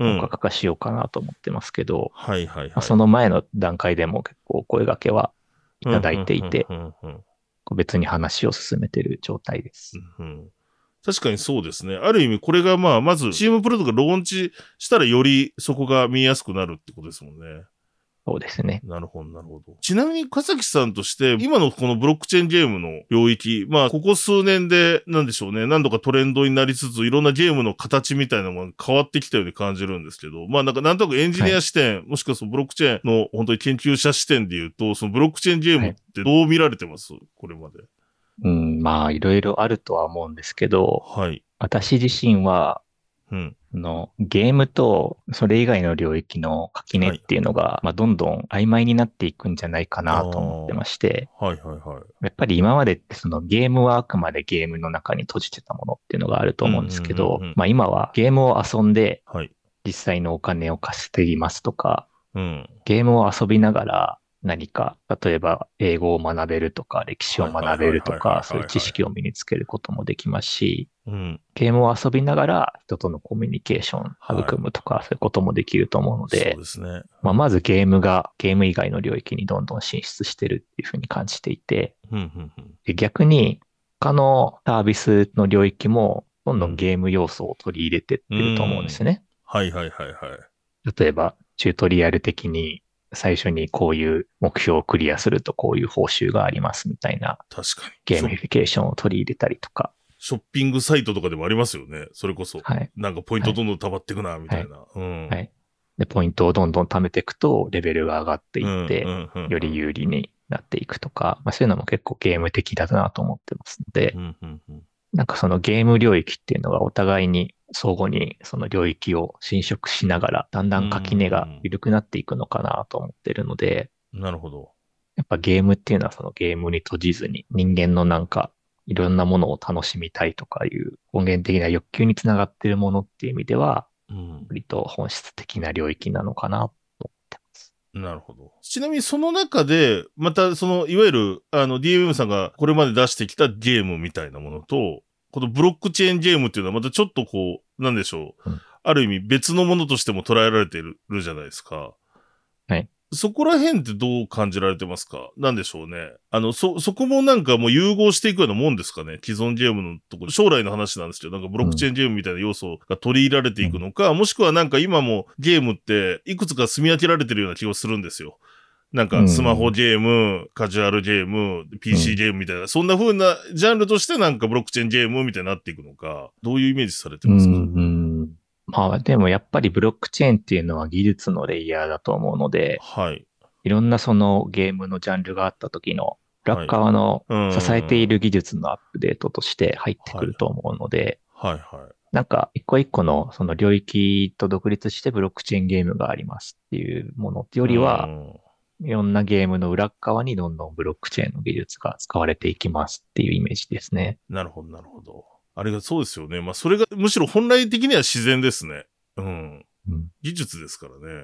本格化しようかなと思ってますけど、 はいはいはい。 その前の段階でも結構お声掛けはいただいていて、別に話を進めている状態です。 確かにそうですね。ある意味これがまずチームプロとかローンチしたらよりそこが見えやすくなるってことですもんね。 そうですね。 なるほど、なるほど。ちなみに、かさきさんとして、今のこのブロックチェーンゲームの領域、ここ数年で、なんでしょうね、何度かトレンドになりつつ、いろんなゲームの形みたいなものが変わってきたように感じるんですけど、なんとなくエンジニア視点、もしくはそのブロックチェーンの本当に研究者視点で言うと、そのブロックチェーンゲームってどう見られてます、これまで。 いろいろあるとは思うんですけど、私自身は、ゲームとそれ以外の領域の垣根っていうのが、どんどん曖昧になっていくんじゃないかなと思ってまして、やっぱり今までってそのゲームはあくまでゲームの中に閉じてたものっていうのがあると思うんですけど、今はゲームを遊んで実際のお金を稼ぎますとか、ゲームを遊びながら何か、例えば英語を学べるとか、歴史を学べるとか、そういう知識を身につけることもできますし、ゲームを遊びながら人とのコミュニケーション育むとか、そういうこともできると思うので、まずゲームがゲーム以外の領域にどんどん進出してるっていうふうに感じていて、で逆に他のサービスの領域もどんどんゲーム要素を取り入れてってると思うんですね。例えば、チュートリアル的に最初にこういう目標をクリアするとこういう報酬がありますみたいなゲーミフィケーションを取り入れたりとか。 ショッピングサイトとかでもありますよね。それこそ。なんかポイントどんどん溜まっていくな、みたいな。 で、ポイントをどんどん貯めていくとレベルが上がっていって、より有利になっていくとか、そういうのも結構ゲーム的だなと思ってますので、なんかそのゲーム領域っていうのがお互いに相互にその領域を侵食しながら、だんだん垣根が緩くなっていくのかなと思ってるので、 なるほど。 やっぱゲームっていうのはそのゲームに閉じずに人間のなんかいろんなものを楽しみたいとかいう根源的な欲求につながっているものっていう意味では、割と本質的な領域なのかなと思ってます。 なるほど。ちなみにその中で、またその、いわゆる、DMM さんがこれまで出してきたゲームみたいなものと、このブロックチェーンゲームっていうのはまたちょっとこう、なんでしょう。ある意味別のものとしても捉えられているじゃないですか。そこら辺ってどう感じられてますか？なんでしょうね。そこもなんかもう融合していくようなもんですかね。既存ゲームのところ、将来の話なんですけど、なんかブロックチェーンゲームみたいな要素が取り入れられていくのか、もしくはなんか今もゲームっていくつか住み分けられてるような気がするんですよ。なんかスマホゲーム、カジュアルゲーム、PC ゲームみたいな、そんな風なジャンルとしてなんかブロックチェーンゲームみたいになっていくのか、どういうイメージされてますか？ でもやっぱりブロックチェーンっていうのは技術のレイヤーだと思うので、いろんなそのゲームのジャンルがあった時の裏側の支えている技術のアップデートとして入ってくると思うので、なんか一個一個のその領域と独立してブロックチェーンゲームがありますっていうものよりは、いろんなゲームの裏側にどんどんブロックチェーンの技術が使われていきますっていうイメージですね。 なるほど、なるほど。あれがそうですよね。それがむしろ本来的には自然ですね。技術ですからね。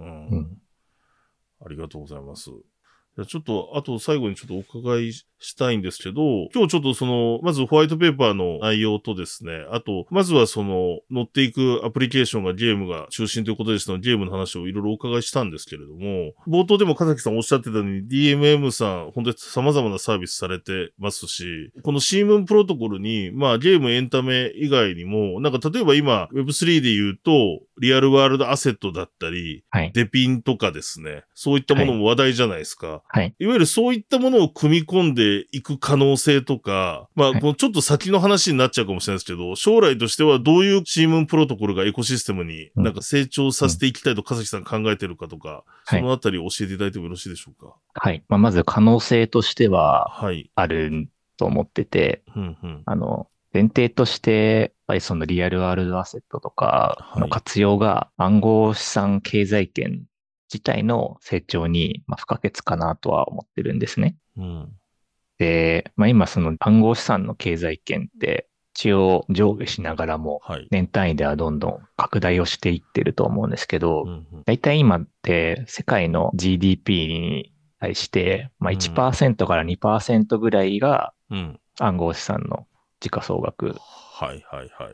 ありがとうございます。ちょっと、あと最後にちょっとお伺いしたいんですけど、今日ちょっとまずホワイトペーパーの内容とですね、あと、まずは乗っていくアプリケーションがゲームが中心ということですので、ゲームの話をいろいろお伺いしたんですけれども、冒頭でも笠木さんおっしゃってたように DMM さん、本当に様々なサービスされてますし、このシームンプロトコルに、ゲームエンタメ以外にも、なんか例えば今 Web3 で言うと、リアルワールドアセットだったり、デピンとかですね、そういったものも話題じゃないですか。いわゆるそういったものを組み込んでいく可能性とか、このちょっと先の話になっちゃうかもしれないですけど、将来としてはどういうシームンプロトコルがエコシステムになんか成長させていきたいと笠木さん考えてるかとか、そのあたり教えていただいてもよろしいでしょうか。 まず可能性としてはあると思ってて、前提として、やっぱりそのリアルワールドアセットとかの活用が暗号資産経済圏自体の成長に不可欠かなとは思ってるんですね。で、今その暗号資産の経済圏って一応上下しながらも年単位ではどんどん拡大をしていってると思うんですけど、だいたい今って世界の GDP に対して1% から 2% ぐらいが暗号資産の時価総額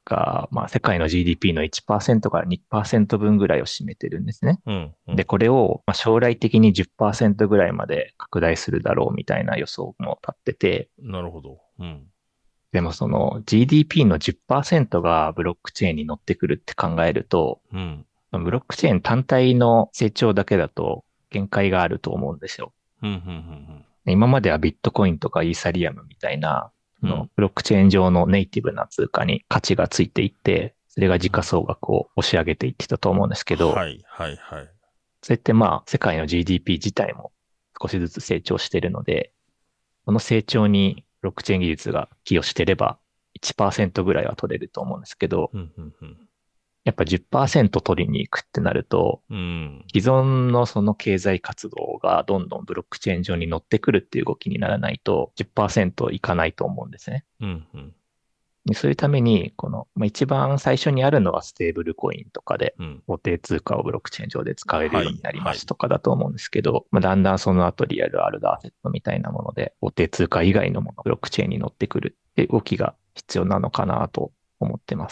が、まあ、世界の GDP の1%から2%分ぐらいを占めてるんですね。で、これを、まあ、将来的に10%ぐらいまで拡大するだろうみたいな予想も立ってて。 なるほど。 でもその GDP の10%がブロックチェーンに乗ってくるって考えると、ブロックチェーン単体の成長だけだと限界があると思うんですよ。今まではビットコインとかイーサリアムみたいな、ブロックチェーン上のネイティブな通貨に価値がついていって、それが時価総額を押し上げていってたと思うんですけど、そうやってまあ世界の GDP 自体も少しずつ成長しているので、この成長にブロックチェーン技術が寄与してれば1%ぐらいは取れると思うんですけど、やっぱ 10% 取りに行くってなると、既存のその経済活動がどんどんブロックチェーン上に乗ってくるっていう動きにならないと 10% いかないと思うんですね。でそういうために、一番最初にあるのはステーブルコインとかで、法定通貨をブロックチェーン上で使えるようになりますとかだと思うんですけど、だんだんその後リアルワールドアセットみたいなもので、法定通貨以外のもの、ブロックチェーンに乗ってくるって動きが必要なのかなと思ってます。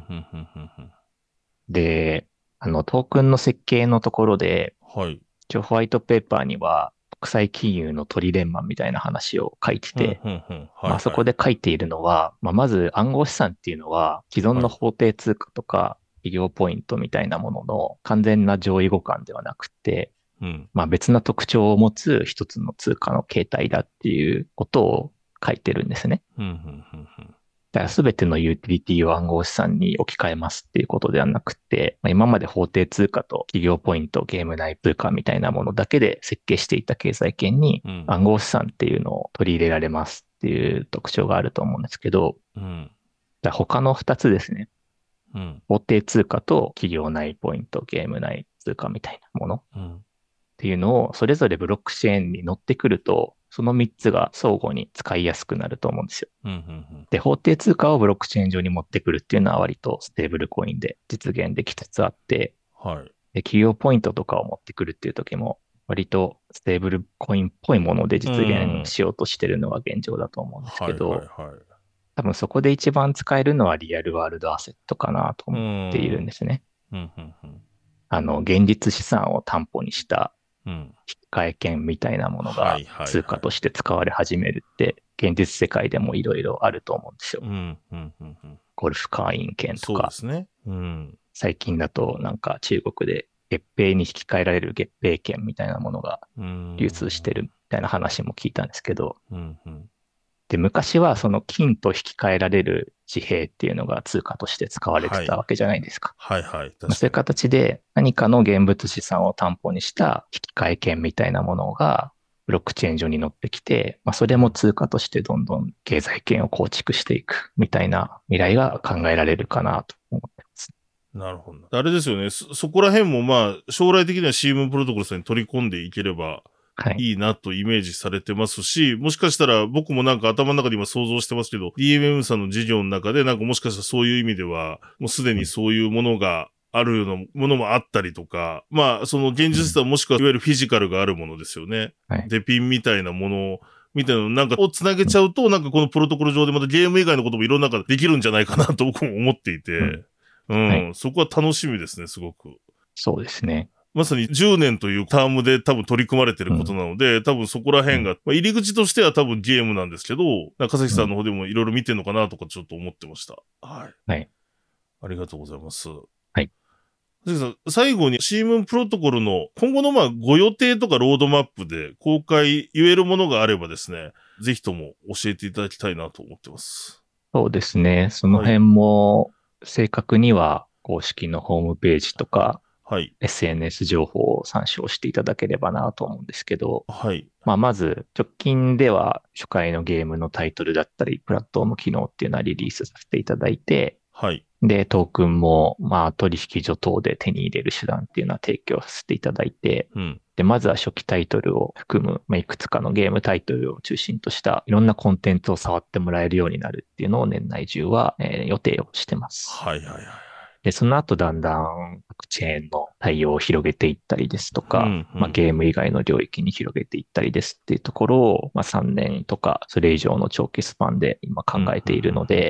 で、トークンの設計のところで、一応ホワイトペーパーには国際金融のトリレンマンみたいな話を書いてて、そこで書いているのは、まず暗号資産っていうのは既存の法定通貨とか企業ポイントみたいなものの完全な上位互換ではなくて、別な特徴を持つ一つの通貨の形態だっていうことを書いてるんですね。だから全てのユーティリティを暗号資産に置き換えますっていうことではなくて、今まで法定通貨と企業ポイント、ゲーム内通貨みたいなものだけで設計していた経済圏に暗号資産っていうのを取り入れられますっていう特徴があると思うんですけど、他の2つですね。法定通貨と企業内ポイント、ゲーム内通貨みたいなものっていうのをそれぞれブロックチェーンに乗ってくると、その3つが相互に使いやすくなると思うんですよ。で、法定通貨をブロックチェーン上に持ってくるっていうのは割とステーブルコインで実現できつつあって、で企業ポイントとかを持ってくるっていう時も割とステーブルコインっぽいもので実現しようとしてるのが現状だと思うんですけど、多分そこで一番使えるのはリアルワールドアセットかなと思っているんですね。現実資産を担保にした引換券みたいなものが通貨として使われ始めるって、現実世界でもいろいろあると思うんですよ。ゴルフ会員券とか。最近だとなんか中国で月餅に引き換えられる月餅券みたいなものが流通してるみたいな話も聞いたんですけど、で、昔はその金と引き換えられる紙幣っていうのが通貨として使われてたわけじゃないですか。そういう形で何かの現物資産を担保にした引き換え券みたいなものがブロックチェーン上に乗ってきて、それも通貨としてどんどん経済圏を構築していくみたいな未来が考えられるかなと思ってます。 なるほど。あれですよね。そこら辺も将来的には CM プロトコルさんに取り込んでいければいいなとイメージされてますし、もしかしたら僕もなんか頭の中で今想像してますけど、DMM さんの事業の中でなんかもしかしたらそういう意味では、もうすでにそういうものがあるようなものもあったりとか、その現実さもしくはいわゆるフィジカルがあるものですよね。デピンみたいなものみたいなのなんかをつなげちゃうと、なんかこのプロトコル上でまたゲーム以外のこともいろんなことできるんじゃないかなと僕も思っていて、そこは楽しみですね、すごく。 そうですね。 まさに10年というタームで多分取り組まれてることなので、多分そこら辺が、入り口としては多分ゲームなんですけど、中崎さんの方でもいろいろ見てるのかなとかちょっと思ってました。はい。ありがとうございます。 はい。 最後に CM プロトコルの今後のご予定とかロードマップで公開言えるものがあればですね、ぜひとも教えていただきたいなと思ってます。 そうですね。その辺も正確には公式のホームページとか、SNS 情報を参照していただければなと思うんですけど、まず直近では初回のゲームのタイトルだったり、プラットフォーム機能っていうのはリリースさせていただいて、で、トークンも、取引所等で手に入れる手段っていうのは提供させていただいて、で、まずは初期タイトルを含む、いくつかのゲームタイトルを中心としたいろんなコンテンツを触ってもらえるようになるっていうのを年内中は、予定をしてます。で、その後だんだん各チェーンの対応を広げていったりですとか、ゲーム以外の領域に広げていったりですっていうところを、3年とかそれ以上の長期スパンで今考えているので、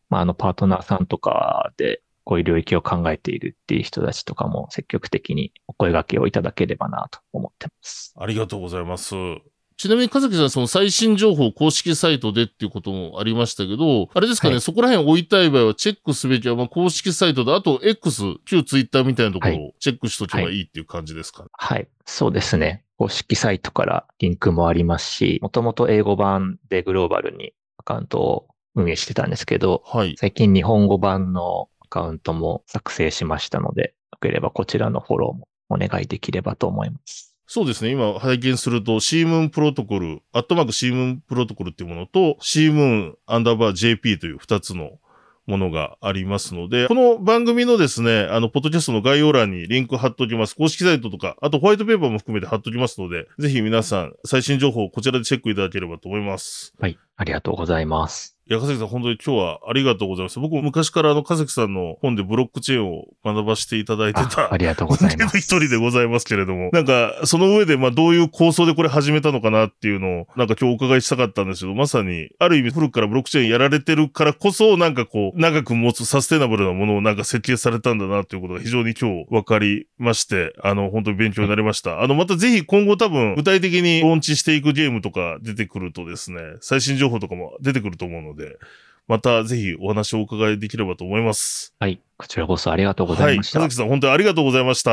パートナーさんとかでこういう領域を考えているっていう人たちとかも積極的にお声掛けをいただければなと思ってます。 ありがとうございます。ちなみに、かざきさん、その最新情報公式サイトでっていうこともありましたけど、あれですかね、はい、そこら辺置いたい場合はチェックすべきは、公式サイトで、あと X、旧ツイッターみたいなところをチェックしとけばいいっていう感じですかね。 はい、そうですね。公式サイトからリンクもありますし、もともと英語版でグローバルにアカウントを運営してたんですけど、最近日本語版のアカウントも作成しましたので、よければこちらのフォローもお願いできればと思います。 そうですね。今拝見すると、シームーンプロトコル、@シームーンプロトコルっていうものと、シームーン_JP という2つのものがありますので、この番組のですね、ポッドキャストの概要欄にリンク貼っておきます。公式サイトとか、あとホワイトペーパーも含めて貼っておきますので、ぜひ皆さん、最新情報をこちらでチェックいただければと思います。 はい、ありがとうございます。 いや、かざきさん、本当に今日はありがとうございます。僕も昔からかざきさんの本でブロックチェーンを学ばせていただいてた。 ありがとうございます。 一人でございますけれども。その上で、どういう構想でこれ始めたのかなっていうのを、今日お伺いしたかったんですけど、まさに、ある意味古くからブロックチェーンやられてるからこそ、長く持つサステナブルなものを設計されたんだなっていうことが非常に今日分かりまして、本当に勉強になりました。またぜひ今後多分、具体的にローンチしていくゲームとか出てくるとですね、最新情報とかも出てくると思うので、またぜひお話をお伺いできればと思います。 はい。こちらこそありがとうございました。 はい。かざきさん本当にありがとうございました。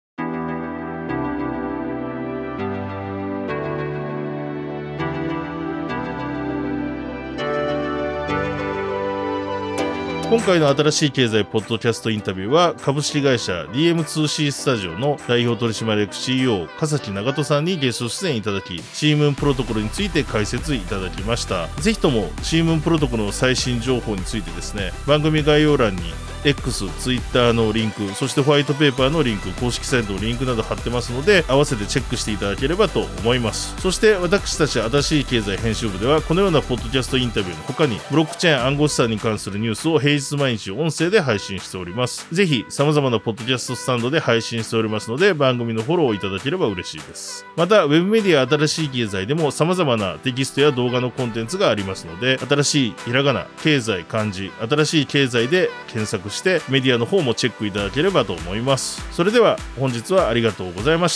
今回の新しい経済ポッドキャストインタビューは株式会社 DM2C スタジオの代表取締役 CEO 笠木長人さんにゲスト出演いただき、シームーンプロトコルについて解説いただきました。ぜひともシームーンプロトコルの最新情報についてですね、番組概要欄にX、Twitter のリンク、そしてホワイトペーパーのリンク、公式サイトのリンクなど貼ってますので、合わせてチェックしていただければと思います。そして私たち新しい経済編集部では、このようなポッドキャストインタビューの他に、ブロックチェーン暗号資産に関するニュースを平日毎日音声で配信しております。ぜひ様々なポッドキャストスタンドで配信しておりますので、番組のフォローをいただければ嬉しいです。また、ウェブメディア新しい経済でも様々なテキストや動画のコンテンツがありますので、新しいひらがな、経済、漢字、新しい経済で検索してメディアの方もチェックいただければと思います。それでは本日はありがとうございました。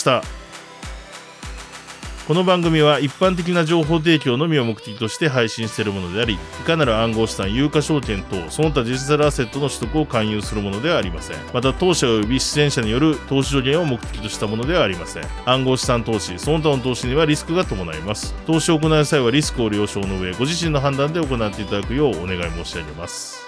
この番組は一般的な情報提供のみを目的として配信しているものであり、いかなる暗号資産、有価証券等その他デジタルアセットの取得を勧誘するものではありません。また当社及び出演者による投資助言を目的としたものではありません。暗号資産投資、その他の投資にはリスクが伴います。投資を行う際はリスクを了承の上、ご自身の判断で行っていただくようお願い申し上げます。